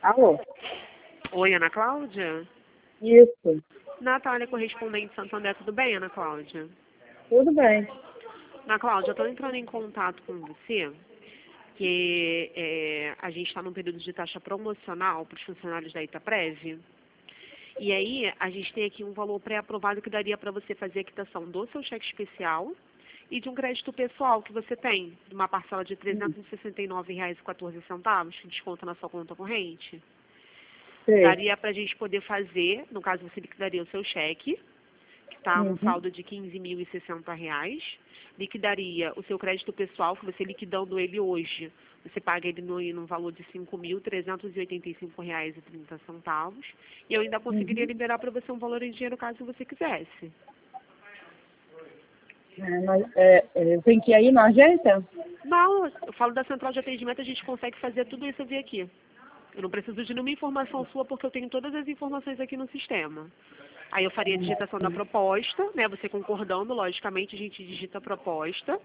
Alô? Oi, Ana Cláudia? Isso. Natália, correspondente Santander, tudo bem, Ana Cláudia? Tudo bem. Ana Cláudia, eu estou entrando em contato com você, que a gente está num período de taxa promocional para os funcionários da Itaprev. E aí, a gente tem aqui um valor pré-aprovado que daria para você fazer a quitação do seu cheque especial e de um crédito pessoal que você tem, de uma parcela de R$ 369,14, que desconta na sua conta corrente. Sei. Daria para a gente poder fazer, no caso você liquidaria o seu cheque, que está no saldo de R$ 15.060, liquidaria o seu crédito pessoal, que você liquidando ele hoje, você paga ele no valor de R$ 5.385,30, e eu ainda conseguiria liberar para você um valor em dinheiro caso você quisesse. Tem que ir aí na agência? Não, eu falo da central de atendimento, a gente consegue fazer tudo isso via aqui. Eu não preciso de nenhuma informação sua, porque eu tenho todas as informações aqui no sistema. Aí eu faria a digitação da proposta, né? Você concordando, logicamente, a gente digita a proposta.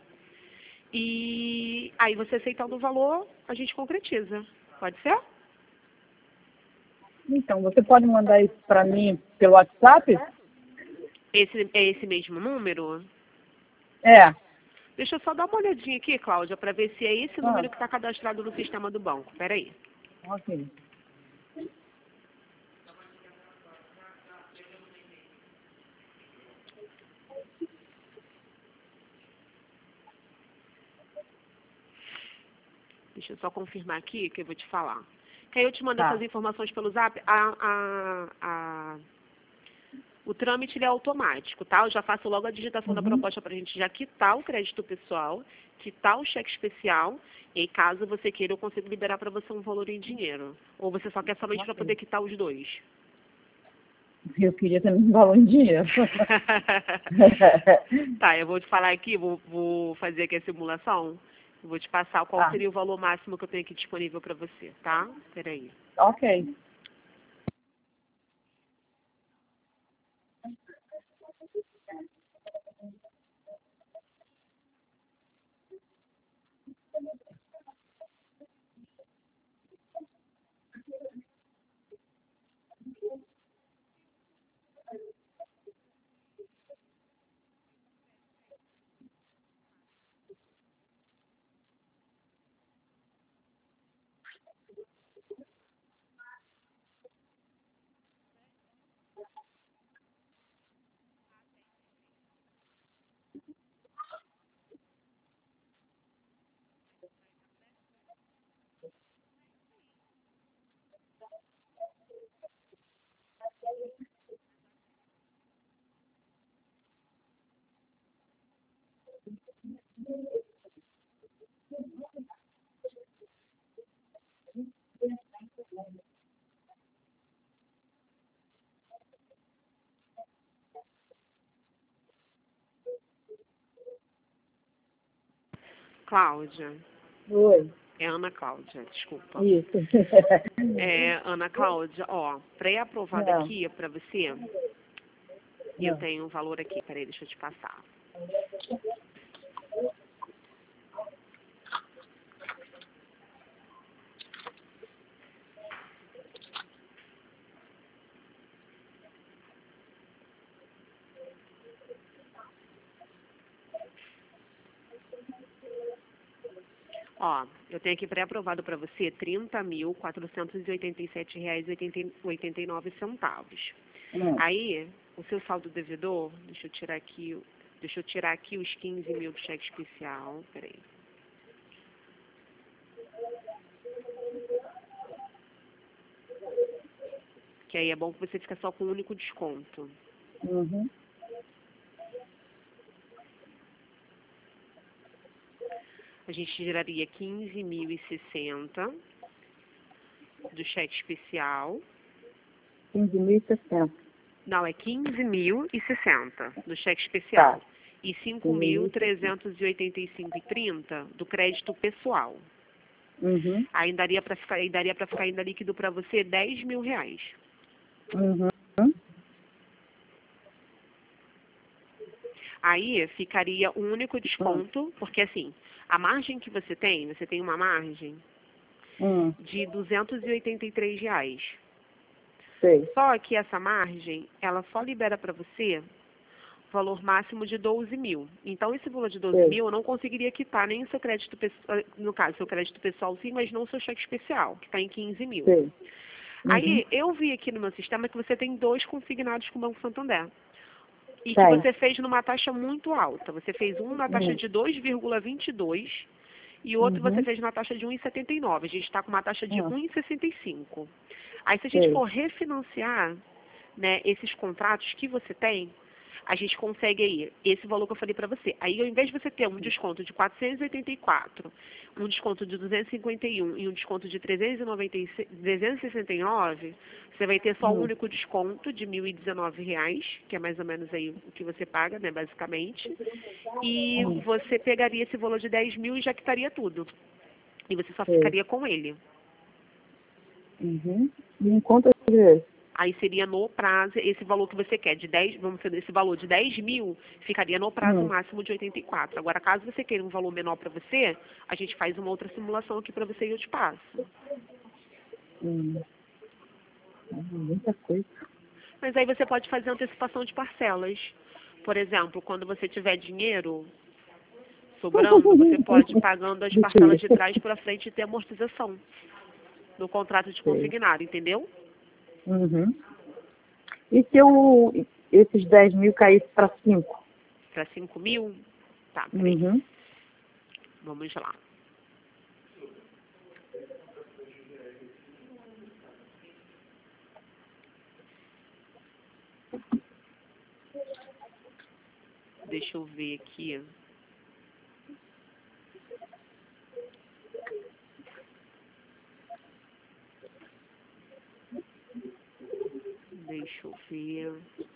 E aí você aceitando o valor, a gente concretiza. Pode ser? Então, você pode mandar isso para mim pelo WhatsApp? É esse mesmo número? É. Deixa eu só dar uma olhadinha aqui, Cláudia, para ver se é esse Ah. número que está cadastrado no sistema do banco. Espera aí. Ok. Deixa eu só confirmar aqui que eu vou te falar. Que aí eu te mando Tá. essas informações pelo zap. O trâmite ele é automático, tá? Eu já faço logo a digitação da proposta para a gente já quitar o crédito pessoal, quitar o cheque especial, e aí, caso você queira, eu consigo liberar para você um valor em dinheiro. Ou você só quer somente para poder quitar os dois? Eu queria também um valor em dinheiro. Tá, eu vou te falar aqui, vou fazer aqui a simulação. Eu vou te passar qual Tá. seria o valor máximo que eu tenho aqui disponível para você, tá? Espera aí. Ok. Cláudia. Oi. É Ana Cláudia, desculpa. Isso. Ana Cláudia, ó, pré-aprovado Não. aqui para você, eu tenho um valor aqui, peraí, deixa eu te passar. Ó, eu tenho aqui pré-aprovado para você R$ 30.487,89. Aí, o seu saldo devedor, deixa eu tirar aqui os 15 mil do cheque especial, peraí. Que aí é bom que você fica só com um único desconto. A gente geraria 15.060 do cheque especial. 15.060. Não, é 15.060 do cheque especial. Tá. E 5.385,30 do crédito pessoal. Aí daria para ficar ainda líquido para você R$ 10.000. Aí ficaria um único desconto, porque assim, a margem que você tem uma margem de R$ 283. Sei. Só que essa margem, ela só libera para você valor máximo de 12 mil. Então, esse valor de 12 mil eu não conseguiria quitar nem o seu crédito pessoal, no caso, seu crédito pessoal sim, mas não o seu cheque especial, que está em 15 mil. Sei. Aí, eu vi aqui no meu sistema que você tem 2 consignados com o Banco Santander. E que Tem. você fez numa taxa muito alta. Você fez um na taxa de 2,22 e outro você fez na taxa de 1,79. A gente está com uma taxa de 1,65. Aí, se a gente for refinanciar, né, esses contratos que você tem, a gente consegue aí esse valor que eu falei para você. Aí, ao invés de você ter um desconto de 484, um desconto de 251 e um desconto de 369, você vai ter só um único desconto de R$ 1.019, que é mais ou menos aí o que você paga, né, basicamente. E você pegaria esse valor de 10 mil e já quitaria tudo. E você só ficaria com ele. E em conta de... Aí seria no prazo, esse valor que você quer, de 10, vamos dizer, esse valor de 10 mil, ficaria no prazo máximo de 84. Agora, caso você queira um valor menor para você, a gente faz uma outra simulação aqui para você e eu te passo. Muita coisa. Mas aí você pode fazer antecipação de parcelas. Por exemplo, quando você tiver dinheiro sobrando, você pode ir pagando as parcelas de trás para frente e ter amortização no contrato de consignado, entendeu? E se esses 10 mil caíssem para 5? Para 5 mil? Tá, peraí. Vamos lá. Deixa eu ver aqui. Deixa eu ver.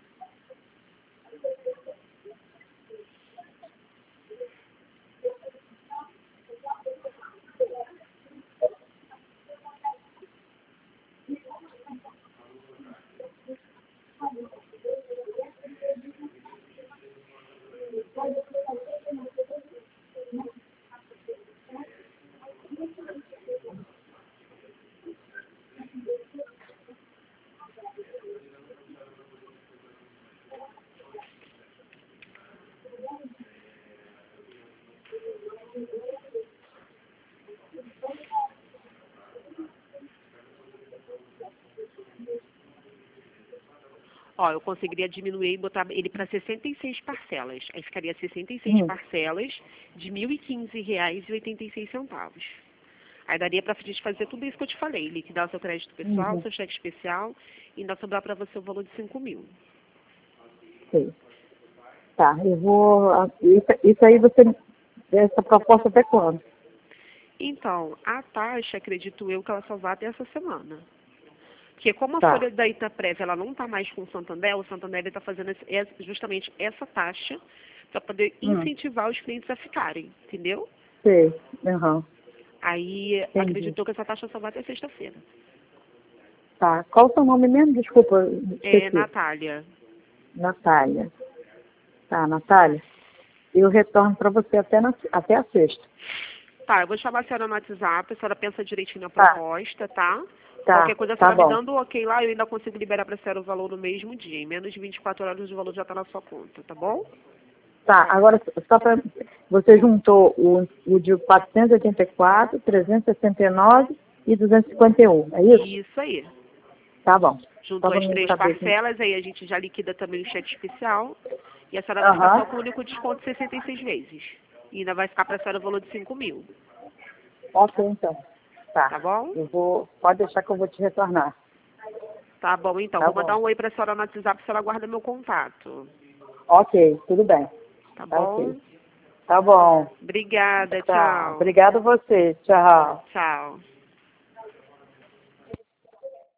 Ó, eu conseguiria diminuir e botar ele para 66 parcelas. Aí ficaria 66 parcelas de R$ 1.015,86. Aí daria para a gente fazer tudo isso que eu te falei. Liquidar o seu crédito pessoal, seu cheque especial e ainda sobrar para você o valor de 5 mil. Sei. Tá, eu vou... Isso aí você... Essa proposta até quando? Então, a taxa, acredito eu, que ela só vai até essa semana. Porque como a folha da Itaprévia ela não está mais com o Santander está fazendo justamente essa taxa para poder incentivar os clientes a ficarem, entendeu? Sei. Aí, acreditou que essa taxa só vai até sexta-feira. Tá. Qual o seu nome mesmo? Desculpa. É Natália. Natália. Tá, Natália. Eu retorno para você até a sexta. Tá, eu vou chamar a senhora no WhatsApp, a senhora pensa direitinho na proposta, tá? Tá. Qualquer coisa, a senhora me dando ok lá, eu ainda consigo liberar para a senhora o valor no mesmo dia. Em menos de 24 horas o valor já está na sua conta, tá bom? Tá, agora só para... Você juntou o de 484, 369 e 251, é isso? Isso aí. Tá bom. Juntou as 3 parcelas, aí a gente já liquida também o cheque especial. E a senhora vai ficar só com o único desconto de 66 vezes. E ainda vai ficar para a senhora o valor de 5 mil. Ok, então. Tá bom? Pode deixar que eu vou te retornar. Tá bom, então. Vou mandar um oi para a senhora no WhatsApp, a senhora guarda meu contato. Ok, tudo bem. Tá bom? Okay. Tá bom. Obrigada, tchau. Obrigada a você. Tchau. Tchau.